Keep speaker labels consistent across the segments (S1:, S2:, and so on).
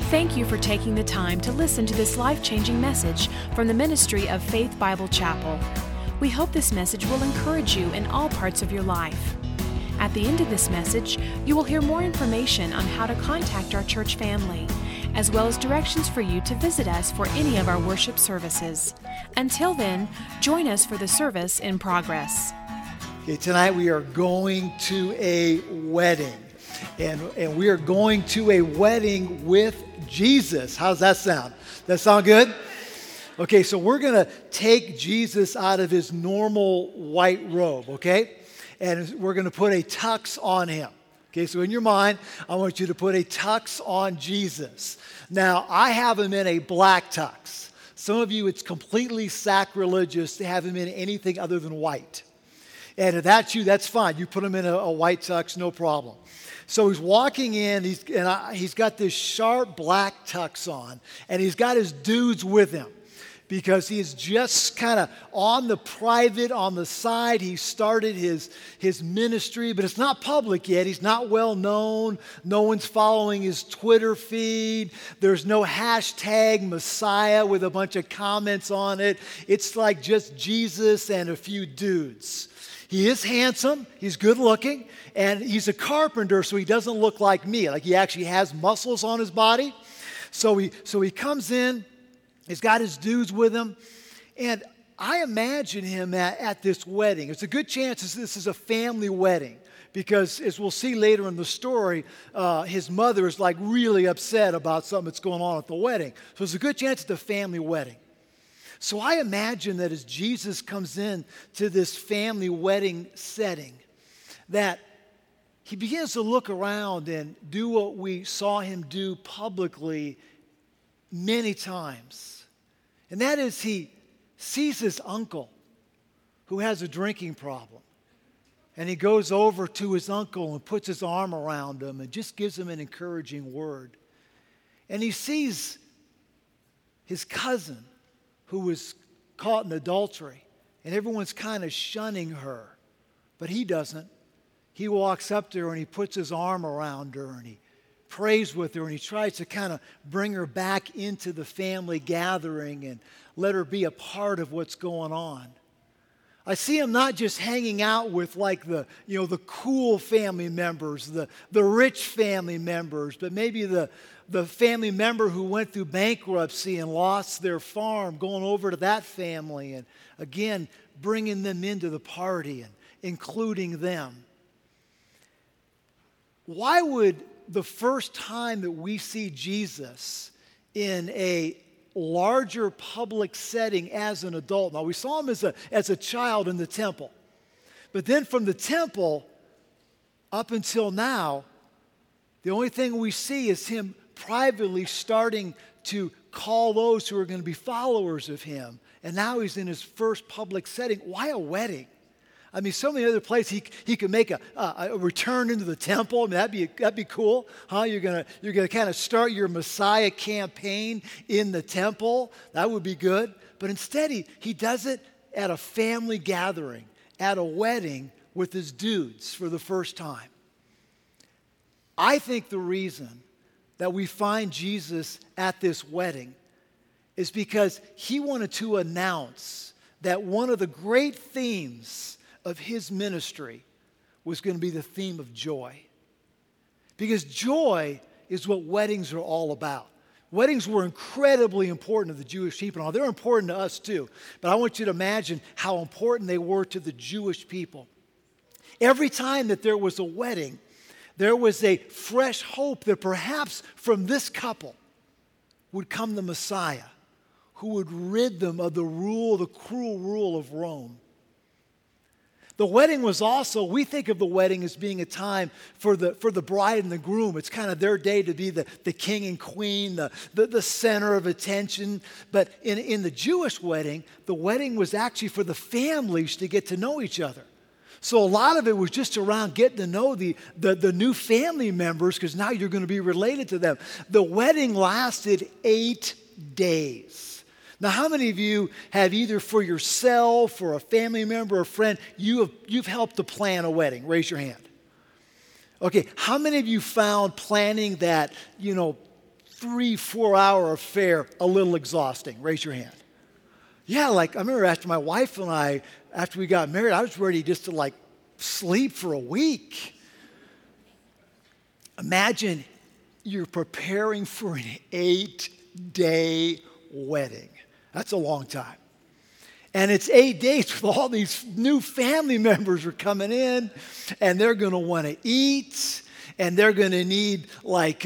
S1: Thank you for taking the time to listen to this life-changing message from the ministry of Faith Bible Chapel. We hope this message will encourage you in all parts of your life. At the end of this message, you will hear more information on how to contact our church family, as well as directions for you to visit us for any of our worship services. Until then, join us for the service in progress.
S2: Okay, tonight we are going to a wedding. And we are going to a wedding with Jesus. How's that sound? That sound good? Okay, so we're going to take Jesus out of his normal white robe, okay? And we're going to put a tux on him. Okay, so in your mind, I want you to put a tux on Jesus. Now, I have him in a black tux. Some of you, it's completely sacrilegious to have him in anything other than white. And if that's you, that's fine. You put him in a white tux, no problem. So he's walking in, he's got this sharp black tux on, and he's got his dudes with him because he's just kind of on the side. He started his ministry, but it's not public yet. He's not well known. No one's following his Twitter feed. There's no hashtag Messiah with a bunch of comments on it. It's like just Jesus and a few dudes. He is handsome, he's good looking, and he's a carpenter, so he doesn't look like me. Like he actually has muscles on his body. So he comes in, he's got his dudes with him, and I imagine him at this wedding. It's a good chance this is a family wedding because, as we'll see later in the story, his mother is like really upset about something that's going on at the wedding. So it's a good chance it's a family wedding. So I imagine that as Jesus comes in to this family wedding setting, that he begins to look around and do what we saw him do publicly many times. And that is he sees his uncle who has a drinking problem. And he goes over to his uncle and puts his arm around him and just gives him an encouraging word. And he sees his cousin who was caught in adultery, and everyone's kind of shunning her, but he doesn't. He walks up to her and he puts his arm around her and he prays with her and he tries to kind of bring her back into the family gathering and let her be a part of what's going on. I see him not just hanging out with like the cool family members, the rich family members, but maybe the family member who went through bankruptcy and lost their farm, going over to that family and again bringing them into the party and including them. Why would the first time that we see Jesus in a larger public setting as an adult? Now, we saw him as a child in the temple. But then from the temple up until now, the only thing we see is him privately starting to call those who are going to be followers of him. And now he's in his first public setting. Why a wedding? I mean, so many other places he could make a return into the temple. I mean, that'd be cool, huh? You're gonna kind of start your Messiah campaign in the temple. That would be good. But instead, he does it at a family gathering, at a wedding with his dudes for the first time. I think the reason that we find Jesus at this wedding is because he wanted to announce that one of the great themes of his ministry was going to be the theme of joy. Because joy is what weddings are all about. Weddings were incredibly important to the Jewish people. Now, they're important to us too, but I want you to imagine how important they were to the Jewish people. Every time that there was a wedding, there was a fresh hope that perhaps from this couple would come the Messiah who would rid them of the cruel rule of Rome. The wedding was also, we think of the wedding as being a time for the bride and the groom. It's kind of their day to be the king and queen, the center of attention. But in the Jewish wedding, the wedding was actually for the families to get to know each other. So a lot of it was just around getting to know the new family members because now you're going to be related to them. The wedding lasted 8 days. Now, how many of you have either for yourself or a family member or a friend, you've helped to plan a wedding? Raise your hand. Okay, how many of you found planning that, 3-4 hour affair a little exhausting? Raise your hand. Yeah, like I remember after my wife and I, after we got married, I was ready just to like sleep for a week. Imagine you're preparing for an 8-day wedding. That's a long time. And it's 8 days with all these new family members are coming in, and they're going to want to eat, and they're going to need like,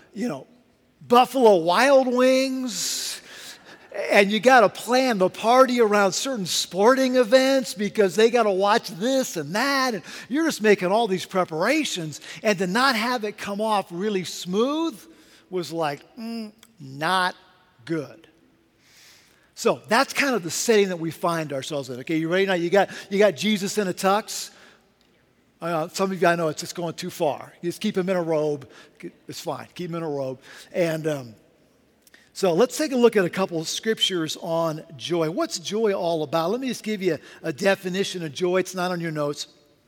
S2: Buffalo Wild Wings. And you got to plan the party around certain sporting events because they got to watch this and that. And you're just making all these preparations. And to not have it come off really smooth was like, not good. So that's kind of the setting that we find ourselves in. Okay, you ready now? You got Jesus in a tux. Some of you I know it's just going too far. You just keep him in a robe. It's fine. Keep him in a robe. And so let's take a look at a couple of scriptures on joy. What's joy all about? Let me just give you a definition of joy. It's not on your notes.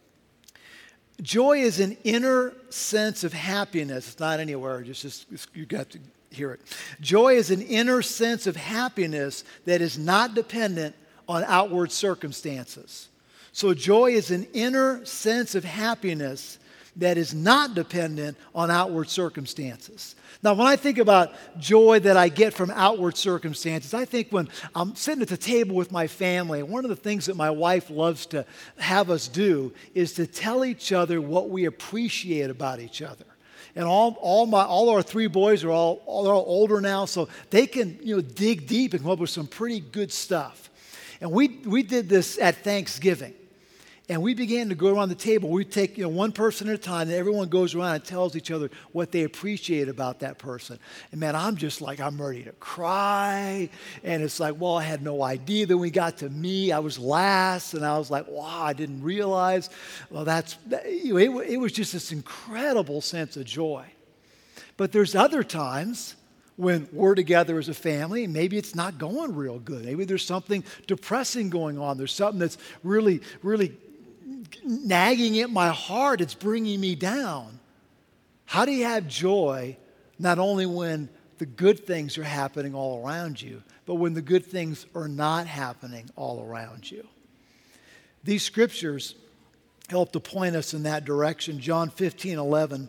S2: Joy is an inner sense of happiness. It's not anywhere. Just you got to hear it. Joy is an inner sense of happiness that is not dependent on outward circumstances. So joy is an inner sense of happiness that is not dependent on outward circumstances. Now, when I think about joy that I get from outward circumstances, I think when I'm sitting at the table with my family, one of the things that my wife loves to have us do is to tell each other what we appreciate about each other. And all our 3 boys are all older now, so they can dig deep and come up with some pretty good stuff. And we did this at Thanksgiving. And we began to go around the table. We take one person at a time, and everyone goes around and tells each other what they appreciate about that person. And man, I'm just like, I'm ready to cry. And it's like, well, I had no idea. Then we got to me. I was last, and I was like, wow, I didn't realize. Well, it was just this incredible sense of joy. But there's other times when we're together as a family, maybe it's not going real good. Maybe there's something depressing going on. There's something that's really, really nagging at my heart. It's bringing me down. How do you have joy not only when the good things are happening all around you, but when the good things are not happening all around you? These scriptures help to point us in that direction. John 15:11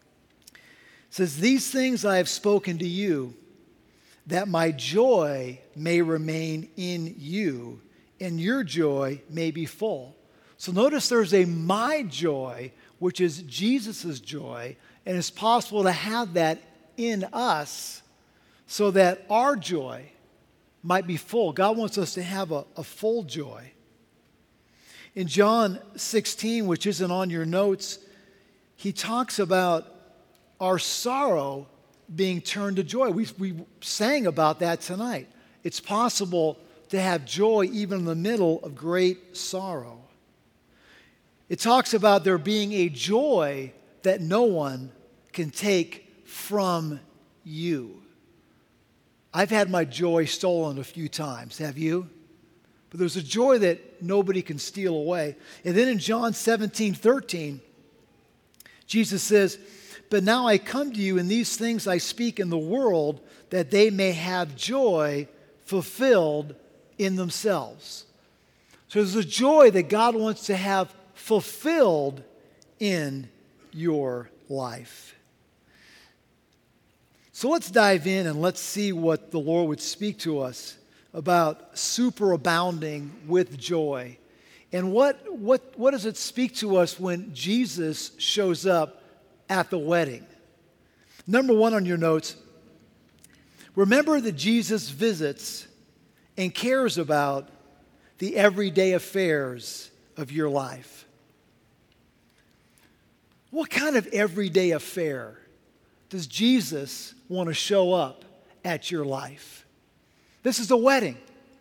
S2: says, "These things I have spoken to you, that my joy may remain in you, and your joy may be full." So notice there's a my joy, which is Jesus' joy, and it's possible to have that in us so that our joy might be full. God wants us to have a full joy. In John 16, which isn't on your notes, he talks about our sorrow being turned to joy. We sang about that tonight. It's possible to have joy even in the middle of great sorrow. It talks about there being a joy that no one can take from you. I've had my joy stolen a few times. Have you? But there's a joy that nobody can steal away. And then in John 17:13, Jesus says, "But now I come to you, and these things I speak in the world, that they may have joy fulfilled in themselves." So there's a joy that God wants to have fulfilled in your life. So let's dive in and let's see what the Lord would speak to us about superabounding with joy. And what does it speak to us when Jesus shows up at the wedding? Number 1 on your notes, remember that Jesus visits and cares about the everyday affairs of your life. What kind of everyday affair does Jesus want to show up at your life? This is a wedding.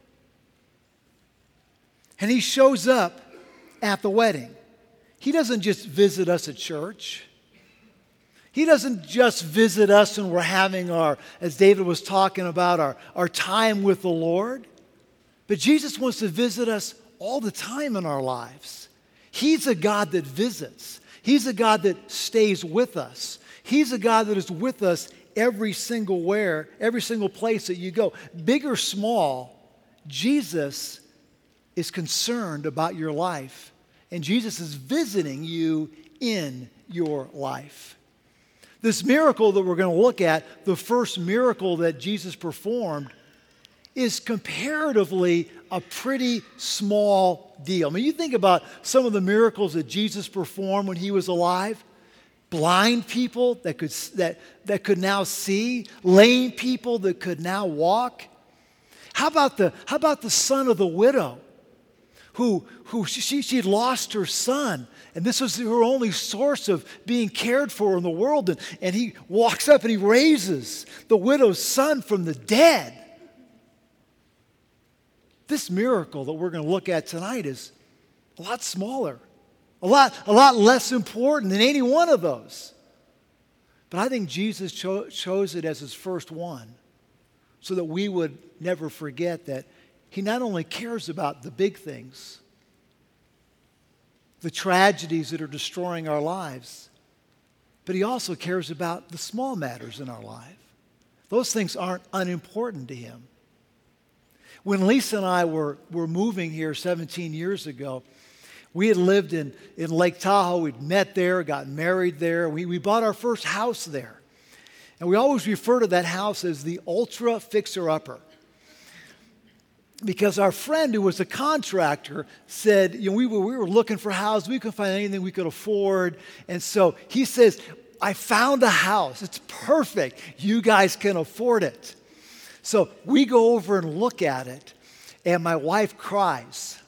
S2: And he shows up at the wedding. He doesn't just visit us at church. He doesn't just visit us when we're having as David was talking about, our time with the Lord. But Jesus wants to visit us all the time in our lives. He's a God that visits. He's a God that stays with us. He's a God that is with us every single place that you go. Big or small, Jesus is concerned about your life. And Jesus is visiting you in your life. This miracle that we're going to look at, the first miracle that Jesus performed, is comparatively a pretty small deal. I mean, you think about some of the miracles that Jesus performed when he was alive. Blind people that could now see, lame people that could now walk. How about the son of the widow who she'd lost her son, and this was her only source of being cared for in the world, and he walks up and he raises the widow's son from the dead. This miracle that we're going to look at tonight is a lot smaller, a lot less important than any one of those. But I think Jesus chose it as his first one so that we would never forget that he not only cares about the big things, the tragedies that are destroying our lives, but he also cares about the small matters in our life. Those things aren't unimportant to him. When Lisa and I were moving here 17 years ago, we had lived in Lake Tahoe. We'd met there, got married there. We bought our first house there. And we always refer to that house as the Ultra Fixer-Upper. Because our friend who was a contractor said, we were looking for houses. We couldn't find anything we could afford. And so he says, I found a house. It's perfect. You guys can afford it. So we go over and look at it, and my wife cries.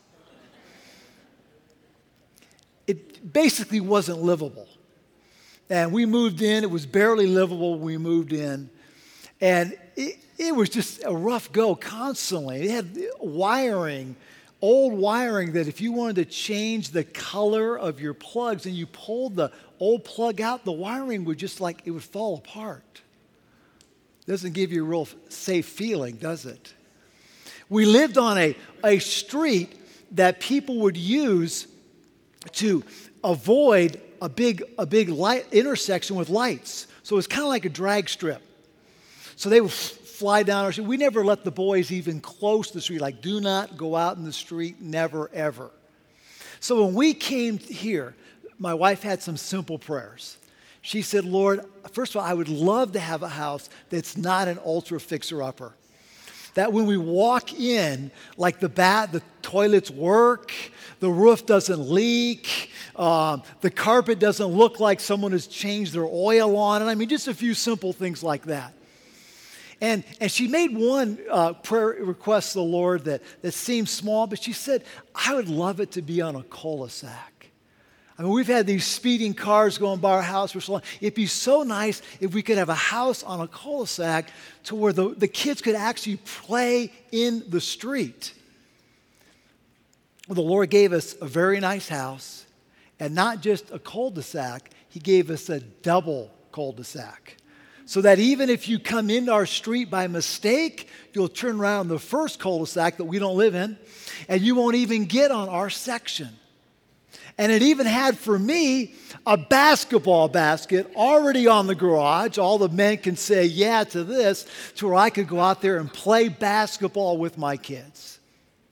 S2: It basically wasn't livable. And we moved in. It was barely livable when we moved in. And it was just a rough go constantly. It had wiring, old wiring, that if you wanted to change the color of your plugs and you pulled the old plug out, the wiring would just it would fall apart. Doesn't give you a real safe feeling, does it? We lived on a street that people would use to avoid a big light intersection with lights. So it was kind of like a drag strip. So they would fly down our street. We never let the boys even close the street. Do not go out in the street, never, ever. So when we came here, my wife had some simple prayers. She said, Lord, first of all, I would love to have a house that's not an ultra fixer-upper. That when we walk in, the toilets work, the roof doesn't leak, the carpet doesn't look like someone has changed their oil on it. I mean, just a few simple things like that. And she made one prayer request to the Lord that seemed small, but she said, I would love it to be on a cul-de-sac. I mean, we've had these speeding cars going by our house for so long. It'd be so nice if we could have a house on a cul-de-sac to where the kids could actually play in the street. Well, the Lord gave us a very nice house, and not just a cul-de-sac, he gave us a double cul-de-sac. So that even if you come into our street by mistake, you'll turn around the first cul-de-sac that we don't live in, and you won't even get on our section. And it even had for me a basketball basket already on the garage. All the men can say yeah to this, to where I could go out there and play basketball with my kids.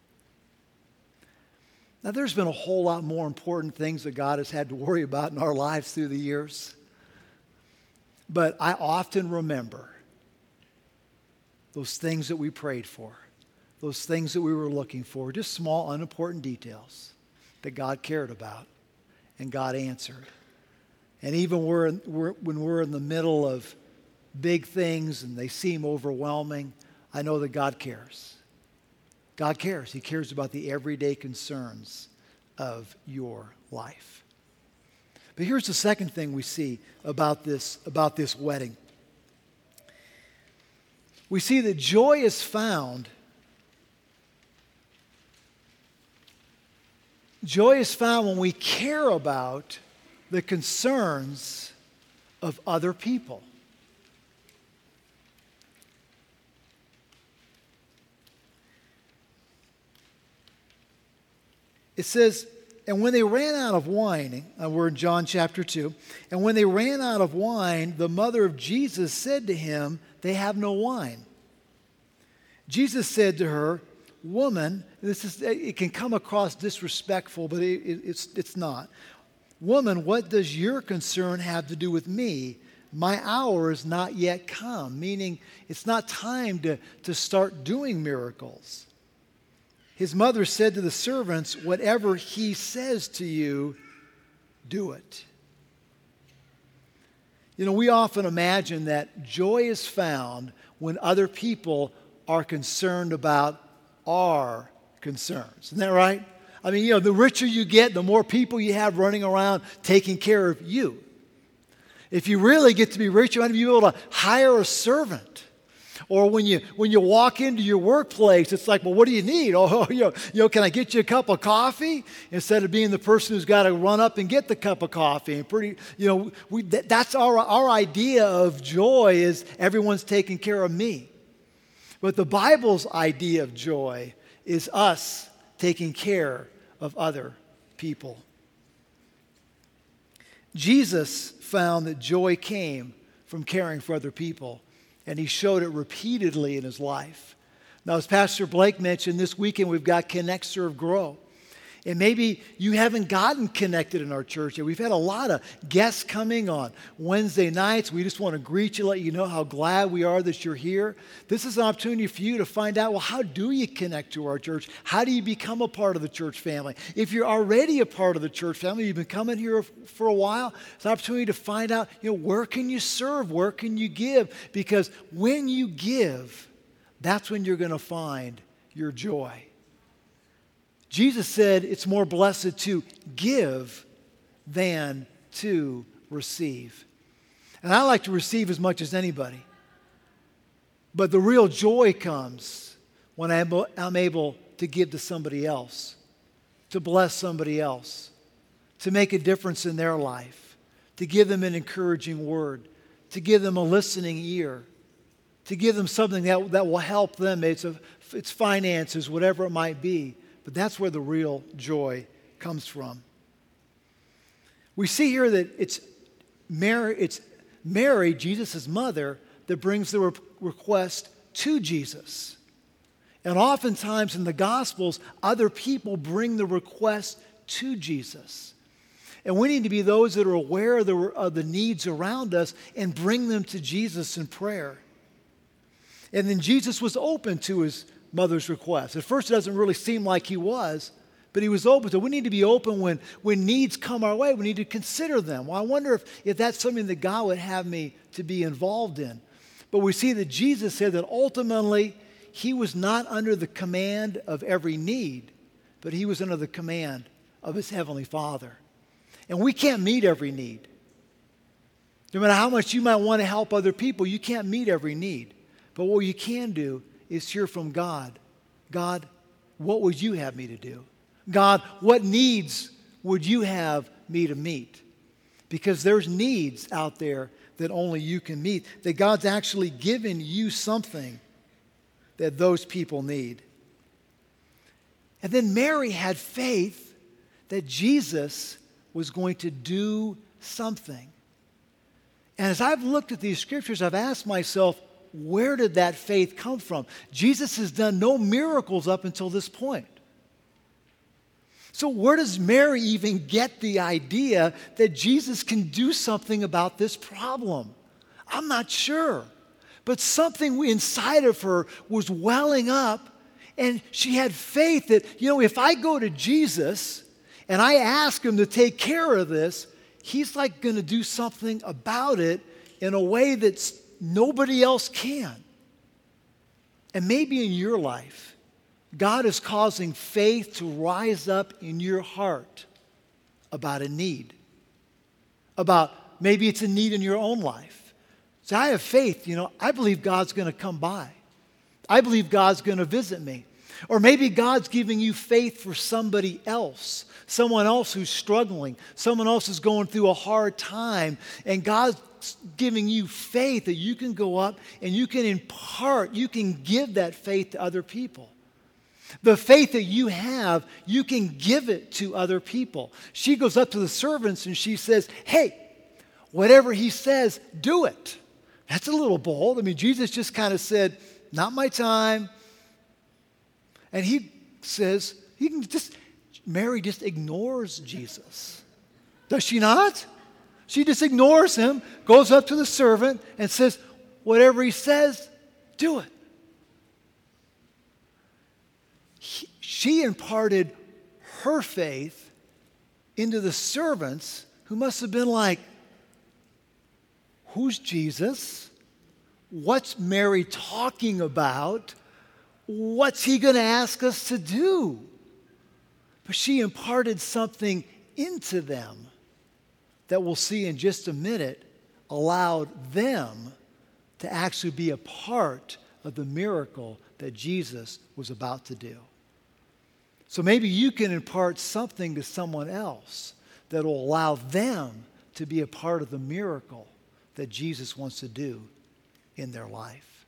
S2: Now, there's been a whole lot more important things that God has had to worry about in our lives through the years. But I often remember those things that we prayed for, those things that we were looking for, just small, unimportant details that God cared about and God answered. And even when we're in the middle of big things and they seem overwhelming, I know that God cares. God cares. He cares about the everyday concerns of your life. But here's the second thing we see about this wedding. We see that joy is found. Joy is found when we care about the concerns of other people. It says And when they ran out of wine, we're in John chapter 2, and when they ran out of wine, the mother of Jesus said to him, "They have no wine." Jesus said to her, "Woman," it can come across disrespectful, but it's not. "Woman, what does your concern have to do with me? My hour is not yet come," meaning it's not time to start doing miracles. His mother said to the servants, "Whatever he says to you, do it." You know, we often imagine that joy is found when other people are concerned about our concerns. Isn't that right? I mean, you know, the richer you get, the more people you have running around taking care of you. If you really get to be rich, you might be able to hire a servant. Or when you walk into your workplace, it's like, well, what do you need? Oh, can I get you a cup of coffee? Instead of being the person who's got to run up and get the cup of coffee. And that's our idea of joy is everyone's taking care of me. But the Bible's idea of joy is us taking care of other people. Jesus found that joy came from caring for other people, and he showed it repeatedly in his life. Now, as Pastor Blake mentioned, this weekend we've got Connect, Serve, Grow. And maybe you haven't gotten connected in our church yet. We've had a lot of guests coming on Wednesday nights. We just want to greet you, let you know how glad we are that you're here. This is an opportunity for you to find out, well, how do you connect to our church? How do you become a part of the church family? If you're already a part of the church family, you've been coming here for a while, it's an opportunity to find out, where can you serve? Where can you give? Because when you give, that's when you're going to find your joy. Jesus said it's more blessed to give than to receive. And I like to receive as much as anybody. But the real joy comes when I'm able to give to somebody else, to bless somebody else, to make a difference in their life, to give them an encouraging word, to give them a listening ear, to give them something that will help them. It's finances, whatever it might be. But that's where the real joy comes from. We see here that it's Mary, Jesus' mother, that brings the request to Jesus. And oftentimes in the Gospels, other people bring the request to Jesus. And we need to be those that are aware of the needs around us and bring them to Jesus in prayer. And then Jesus was open to his mother's request. At first, it doesn't really seem like he was, but he was open to it. We need to be open when needs come our way. We need to consider them. Well, I wonder if that's something that God would have me to be involved in. But we see that Jesus said that ultimately he was not under the command of every need, but he was under the command of his heavenly Father. And we can't meet every need. No matter how much you might want to help other people, you can't meet every need. But what you can do is hear from God. God, what would you have me to do? God, what needs would you have me to meet? Because there's needs out there that only you can meet, that God's actually given you something that those people need. And then Mary had faith that Jesus was going to do something. And as I've looked at these scriptures, I've asked myself, where did that faith come from? Jesus has done no miracles up until this point. So where does Mary even get the idea that Jesus can do something about this problem? I'm not sure. But something inside of her was welling up, and she had faith that, if I go to Jesus and I ask him to take care of this, he's like going to do something about it in a way that's nobody else can. And maybe in your life, God is causing faith to rise up in your heart about a need. About maybe it's a need in your own life. So I have faith, I believe God's going to come by. I believe God's going to visit me. Or maybe God's giving you faith for somebody else. Someone else who's struggling. Someone else is going through a hard time. And God's giving you faith that you can go up and you can impart, you can give that faith to other people. The faith that you have, you can give it to other people. She goes up to the servants and she says, hey, whatever he says, do it. That's a little bold. I mean, Jesus just kind of said, not my time. And he says, Mary just ignores Jesus. Does she not? She just ignores him, goes up to the servant and says, whatever he says, do it. She imparted her faith into the servants who must have been like, who's Jesus? What's Mary talking about? What's he going to ask us to do? But she imparted something into them that we'll see in just a minute allowed them to actually be a part of the miracle that Jesus was about to do. So maybe you can impart something to someone else that will allow them to be a part of the miracle that Jesus wants to do in their life.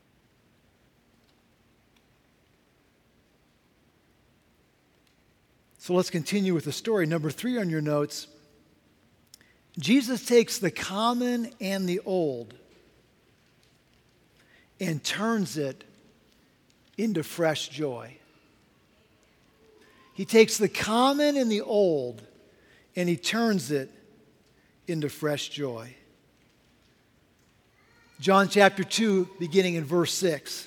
S2: So let's continue with the story. Number 3 on your notes. Jesus takes the common and the old and turns it into fresh joy. He takes the common and the old and he turns it into fresh joy. John chapter 2, beginning in verse 6.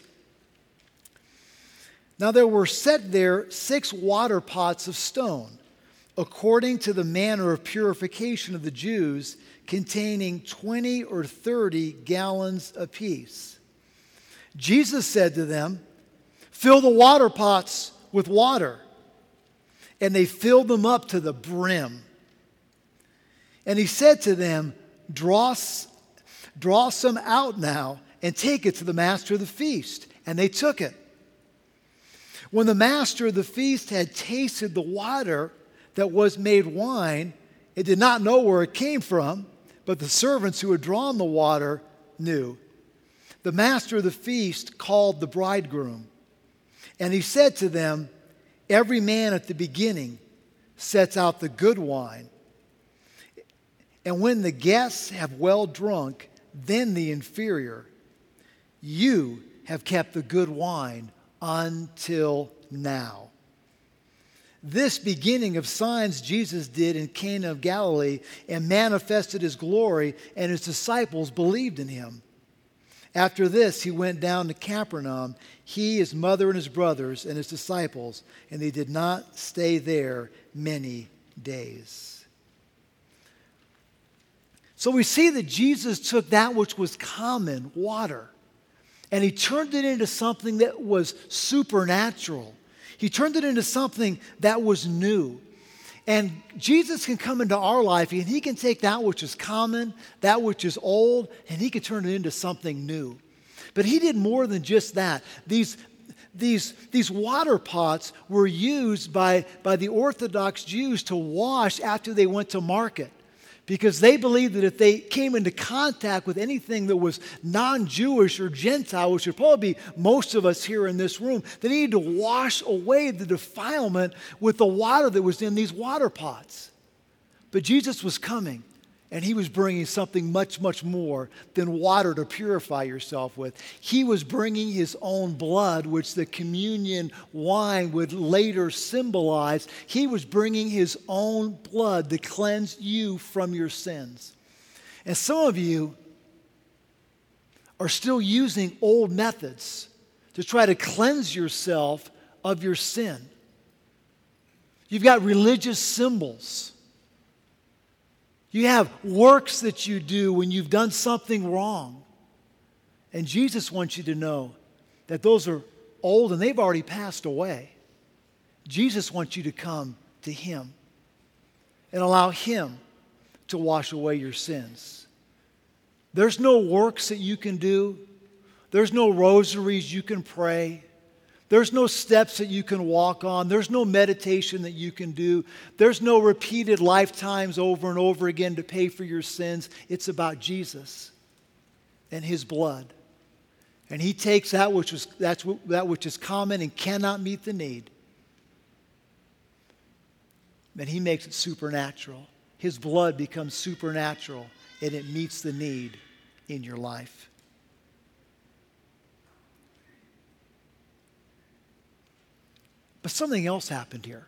S2: Now there were set there 6 water pots of stone, according to the manner of purification of the Jews, containing 20 or 30 gallons apiece. Jesus said to them, fill the water pots with water. And they filled them up to the brim. And he said to them, draw some out now and take it to the master of the feast. And they took it. When the master of the feast had tasted the water that was made wine, it did not know where it came from, but the servants who had drawn the water knew. The master of the feast called the bridegroom. And he said to them, every man at the beginning sets out the good wine. And when the guests have well drunk, then the inferior. You have kept the good wine until now. This beginning of signs Jesus did in Cana of Galilee and manifested his glory, and his disciples believed in him. After this, he went down to Capernaum, he, his mother, and his brothers, and his disciples, and they did not stay there many days. So we see that Jesus took that which was common, water, and he turned it into something that was supernatural. He turned it into something that was new. And Jesus can come into our life and he can take that which is common, that which is old, and he can turn it into something new. But he did more than just that. These water pots were used by the Orthodox Jews to wash after they went to market, because they believed that if they came into contact with anything that was non-Jewish or Gentile, which would probably be most of us here in this room, they needed to wash away the defilement with the water that was in these water pots. But Jesus was coming, and he was bringing something much, much more than water to purify yourself with. He was bringing his own blood, which the communion wine would later symbolize. He was bringing his own blood to cleanse you from your sins. And some of you are still using old methods to try to cleanse yourself of your sin. You've got religious symbols. You have works that you do when you've done something wrong. And Jesus wants you to know that those are old and they've already passed away. Jesus wants you to come to him and allow him to wash away your sins. There's no works that you can do. There's no rosaries you can pray. There's no steps that you can walk on. There's no meditation that you can do. There's no repeated lifetimes over and over again to pay for your sins. It's about Jesus and his blood. And he takes that which is common and cannot meet the need, and he makes it supernatural. His blood becomes supernatural, and it meets the need in your life. But something else happened here.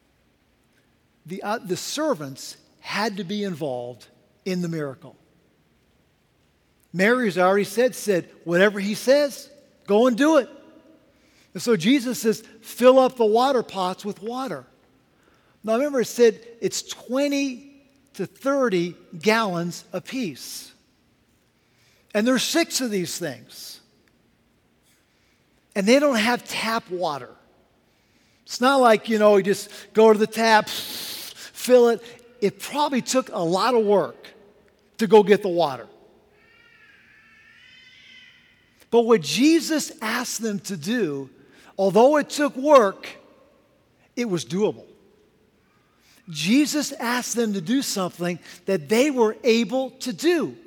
S2: The servants had to be involved in the miracle. Mary, as I already said, whatever he says, go and do it. And so Jesus says, fill up the water pots with water. Now remember, it said it's 20 to 30 gallons apiece. And there's 6 of these things. And they don't have tap water. It's not like, you just go to the tap, fill it. It probably took a lot of work to go get the water. But what Jesus asked them to do, although it took work, it was doable. Jesus asked them to do something that they were able to do.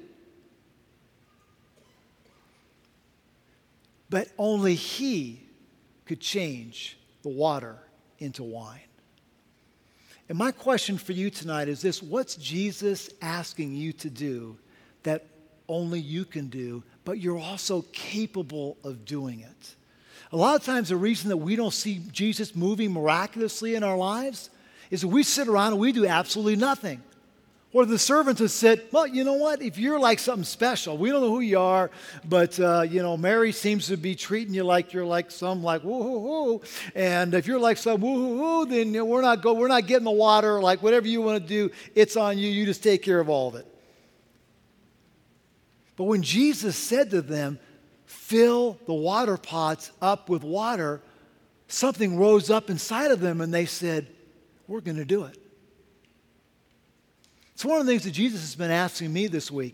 S2: But only he could change the water into wine. And my question for you tonight is this: what's Jesus asking you to do that only you can do, but you're also capable of doing it? A lot of times the reason that we don't see Jesus moving miraculously in our lives is that we sit around and we do absolutely nothing. Or the servants have said, well, you know what? If you're like something special, we don't know who you are, but, Mary seems to be treating you like you're like some like woo-hoo-hoo. And if you're like some woo-hoo-hoo, then we're not getting the water. Like whatever you want to do, it's on you. You just take care of all of it. But when Jesus said to them, fill the water pots up with water, something rose up inside of them and they said, we're going to do it. It's one of the things that Jesus has been asking me this week.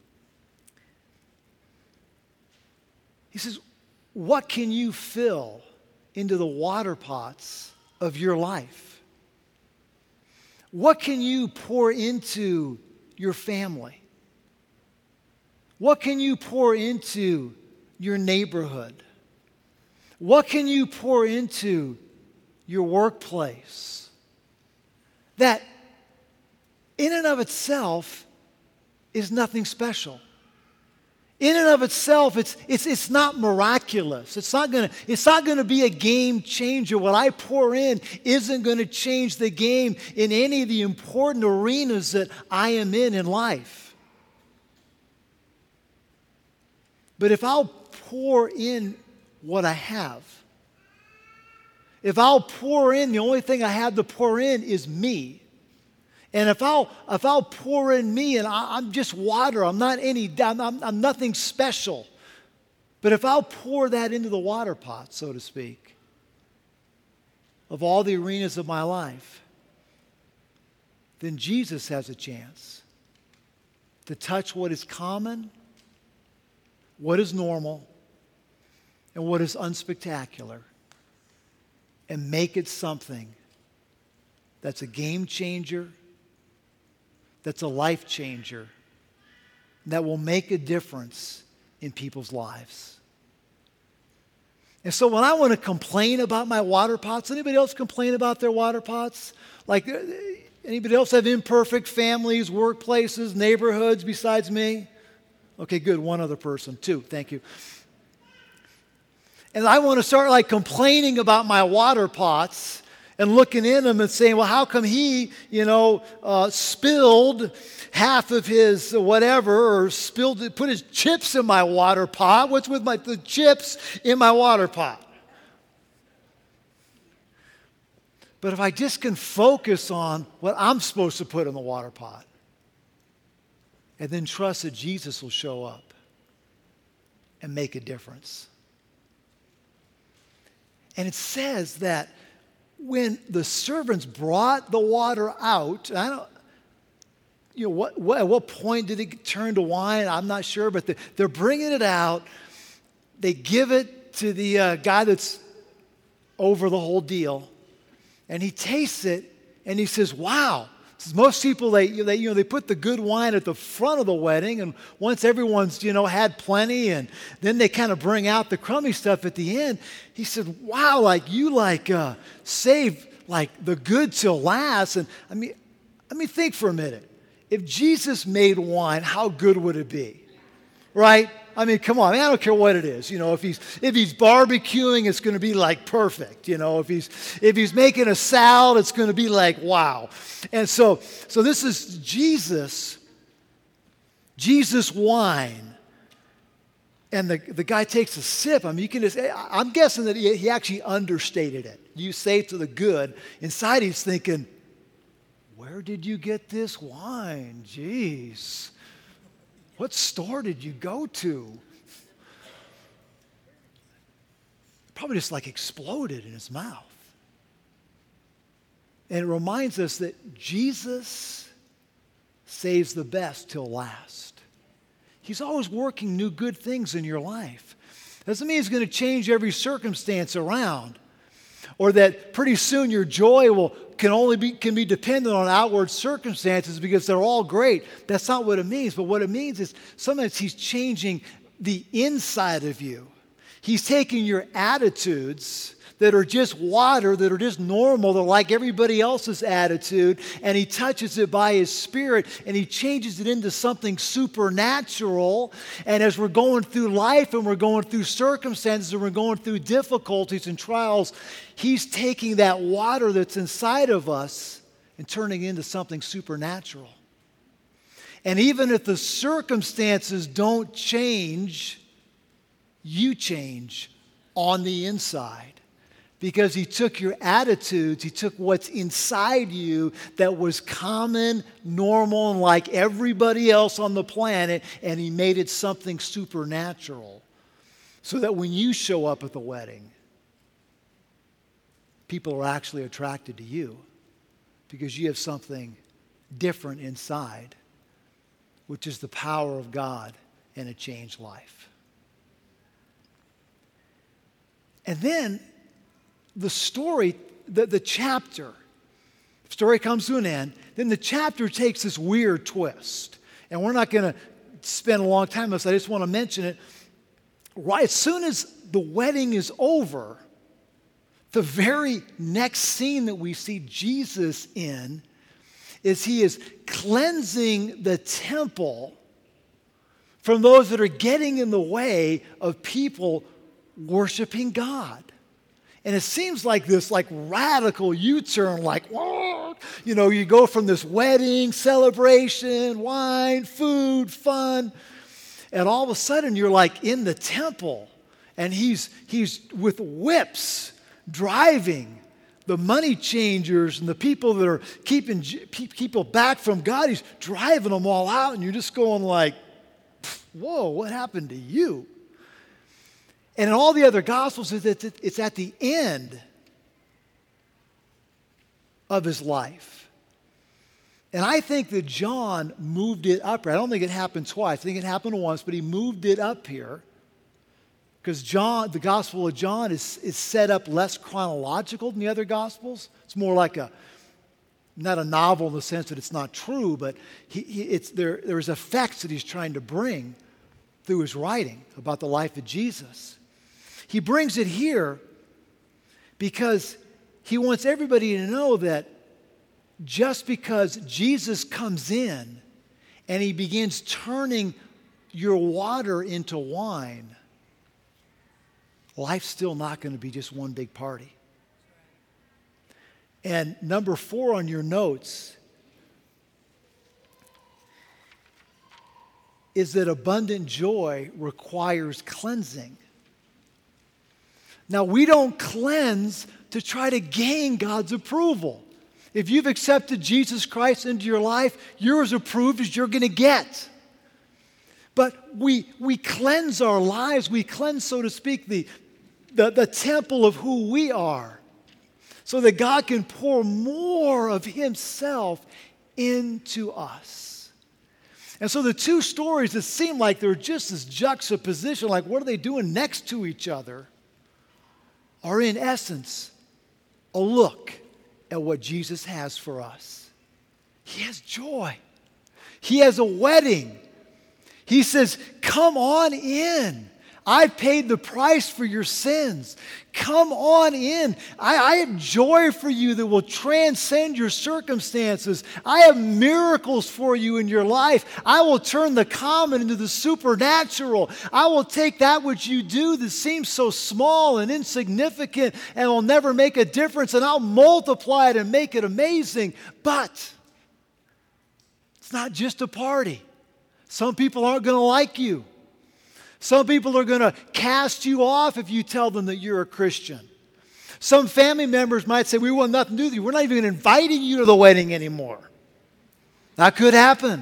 S2: He says, what can you fill into the water pots of your life? What can you pour into your family? What can you pour into your neighborhood? What can you pour into your workplace? That in and of itself is nothing special. In and of itself, it's not miraculous. It's not gonna be a game changer. What I pour in isn't gonna change the game in any of the important arenas that I am in life. But if I'll pour in what I have, if I'll pour in, the only thing I have to pour in is me. And if I'll pour in me, and I'm just water, I'm nothing special. But if I'll pour that into the water pot, so to speak, of all the arenas of my life, then Jesus has a chance to touch what is common, what is normal, and what is unspectacular, and make it something that's a game changer, that's a life changer, that will make a difference in people's lives. And so when I want to complain about my water pots, anybody else complain about their water pots? Like, anybody else have imperfect families, workplaces, neighborhoods besides me? Okay, good. One other person. 2. Thank you. And I want to start like complaining about my water pots and looking in them and saying, well, how come he, spilled half of his whatever, or put his chips in my water pot? What's with the chips in my water pot? But if I just can focus on what I'm supposed to put in the water pot, and then trust that Jesus will show up and make a difference. And it says that when the servants brought the water out, at what point did it turn to wine? I'm not sure, but they're bringing it out. They give it to the guy that's over the whole deal, and he tastes it, and he says, wow, Most people, they put the good wine at the front of the wedding, and once everyone's, had plenty, and then they kind of bring out the crummy stuff at the end. He said, wow, you save the good till last. And I mean, think for a minute. If Jesus made wine, how good would it be? Right? I mean, come on, man, I don't care what it is. If he's barbecuing, it's going to be perfect. If he's making a salad, it's going to be wow. And so this is Jesus wine. And the guy takes a sip. I mean, I'm guessing that he actually understated it. You say to the good, inside he's thinking, where did you get this wine? Jeez. What store did you go to? Probably just exploded in his mouth. And it reminds us that Jesus saves the best till last. He's always working new good things in your life. Doesn't mean he's going to change every circumstance around, or that pretty soon your joy can be dependent on outward circumstances because they're all great. That's not what it means. But what it means is sometimes he's changing the inside of you. He's taking your attitudes that are just water, that are just normal, they're like everybody else's attitude, and he touches it by his Spirit, and he changes it into something supernatural. And as we're going through life, and we're going through circumstances, and we're going through difficulties and trials, he's taking that water that's inside of us and turning it into something supernatural. And even if the circumstances don't change, you change on the inside. Because he took your attitudes, he took what's inside you that was common, normal, and like everybody else on the planet, and he made it something supernatural. So that when you show up at the wedding, people are actually attracted to you because you have something different inside, which is the power of God in a changed life. And then the story, the chapter, story comes to an end, then the chapter takes this weird twist. And we're not going to spend a long time on this. I just want to mention it. Right as soon as the wedding is over, the very next scene that we see Jesus in is he is cleansing the temple from those that are getting in the way of people worshiping God. And it seems like this radical U-turn, whoa, you go from this wedding, celebration, wine, food, fun, and all of a sudden you're in the temple, and he's with whips driving the money changers and the people that are keeping people back from God. He's driving them all out, and you're just going whoa, what happened to you? And in all the other Gospels, it's at the end of his life. And I think that John moved it up here. I don't think it happened twice. I think it happened once, but he moved it up here because the Gospel of John is set up less chronological than the other Gospels. It's more like not a novel in the sense that it's not true, but there's effects that he's trying to bring through his writing about the life of Jesus. He brings it here because he wants everybody to know that just because Jesus comes in and he begins turning your water into wine, life's still not going to be just one big party. And number 4 on your notes is that abundant joy requires cleansing. Now, we don't cleanse to try to gain God's approval. If you've accepted Jesus Christ into your life, you're as approved as you're going to get. But we cleanse our lives. We cleanse, so to speak, the temple of who we are, so that God can pour more of himself into us. And so the two stories that seem like they're just this juxtaposition, what are they doing next to each other, are in essence a look at what Jesus has for us. He has joy. He has a wedding. He says, come on in. I've paid the price for your sins. Come on in. I have joy for you that will transcend your circumstances. I have miracles for you in your life. I will turn the common into the supernatural. I will take that which you do that seems so small and insignificant and will never make a difference, and I'll multiply it and make it amazing. But it's not just a party. Some people aren't going to like you. Some people are going to cast you off if you tell them that you're a Christian. Some family members might say, we want nothing to do with you. We're not even inviting you to the wedding anymore. That could happen.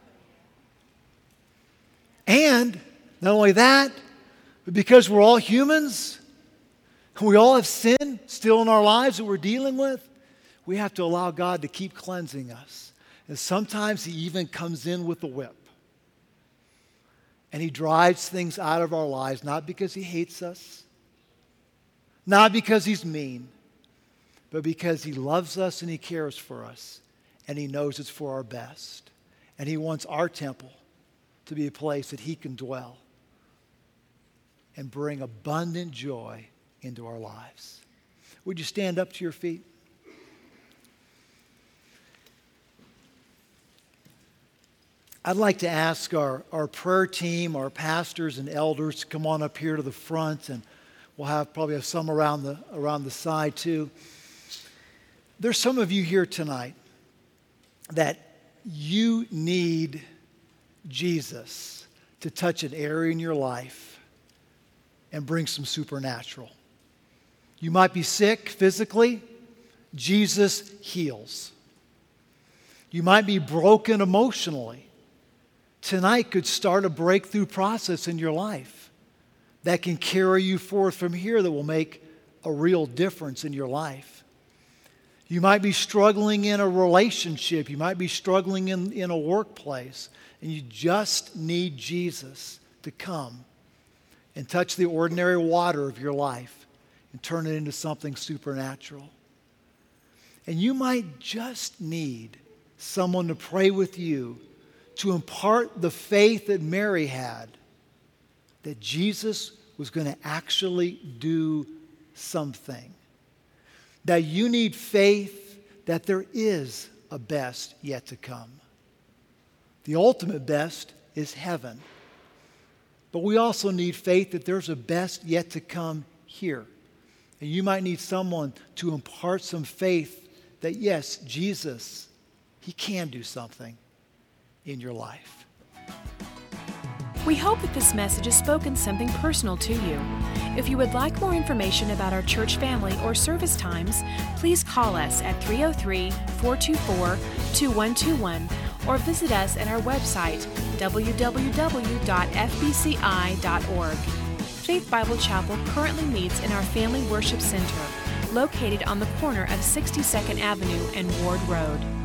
S2: And not only that, but because we're all humans, we all have sin still in our lives that we're dealing with, we have to allow God to keep cleansing us. And sometimes He even comes in with the whip. And He drives things out of our lives, not because He hates us, not because He's mean, but because He loves us and He cares for us, and He knows it's for our best. And He wants our temple to be a place that He can dwell and bring abundant joy into our lives. Would you stand up to your feet? I'd like to ask our prayer team, our pastors and elders to come on up here to the front, and we'll probably have some around the side too. There's some of you here tonight that you need Jesus to touch an area in your life and bring some supernatural. You might be sick physically. Jesus heals. You might be broken emotionally. Tonight could start a breakthrough process in your life that can carry you forth from here that will make a real difference in your life. You might be struggling in a relationship. You might be struggling in a workplace, and you just need Jesus to come and touch the ordinary water of your life and turn it into something supernatural. And you might just need someone to pray with you to impart the faith that Mary had, that Jesus was going to actually do something. That you need faith that there is a best yet to come. The ultimate best is heaven. But we also need faith that there's a best yet to come here. And you might need someone to impart some faith that yes, Jesus, He can do something in your life.
S1: We hope that this message has spoken something personal to you. If you would like more information about our church family or service times, please call us at 303-424-2121 or visit us at our website, www.fbci.org. Faith Bible Chapel currently meets in our Family Worship Center, located on the corner of 62nd Avenue and Ward Road.